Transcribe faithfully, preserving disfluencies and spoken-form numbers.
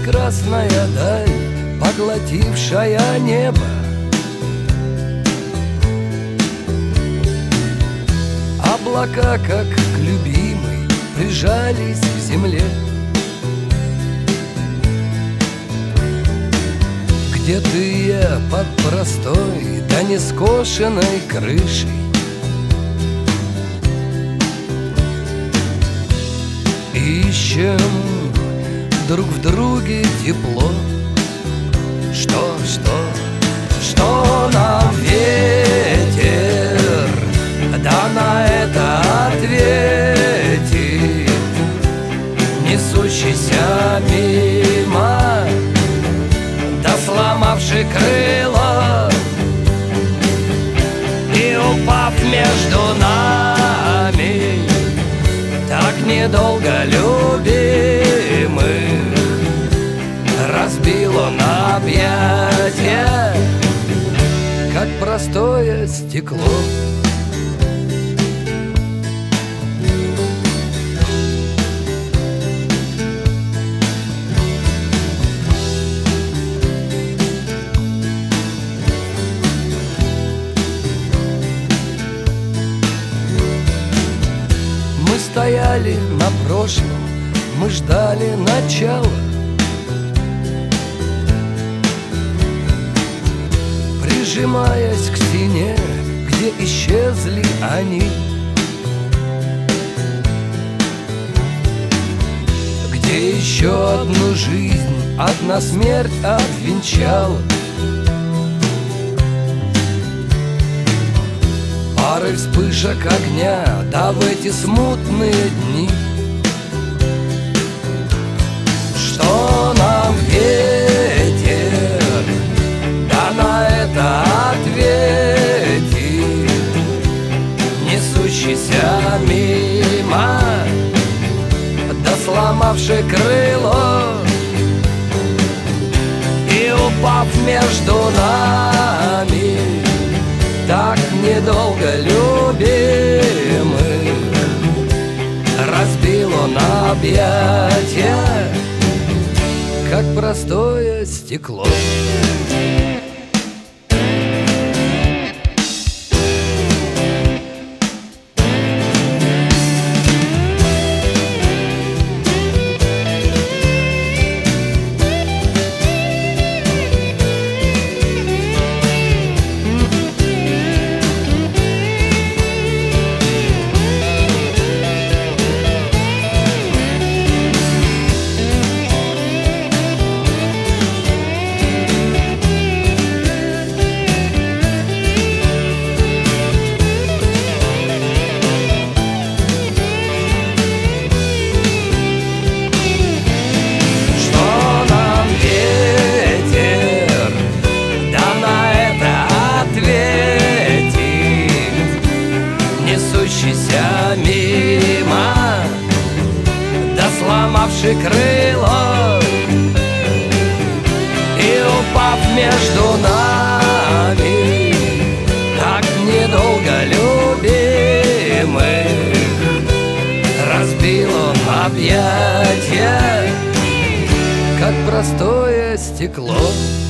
прекрасная даль, поглотившая небо. Облака, как к любимой, прижались к земле. Где ты я под простой да нескошенной крышей? Ищем друг в друге тепло. Что, что, что нам ветер да на это ответит, несущийся мимо, да сломавший крыло и упав между нами, так недолго любимых, разбил он объятия, как простое стекло. Мы стояли на прошлом, мы ждали начала. Прижимаясь к стене, где исчезли они, где еще одну жизнь одна смерть отвенчала. Пары вспышек огня, да в эти смутные дни. Что нам ветер да на это ответит, несущийся мимо, да сломавший крыло и упав между нами, так недолго любимых, разбил он объятия, как простое стекло. Несущийся мимо, да сломавший крыло и упав между нами, так недолго любимых, разбил он объятия, как простое стекло.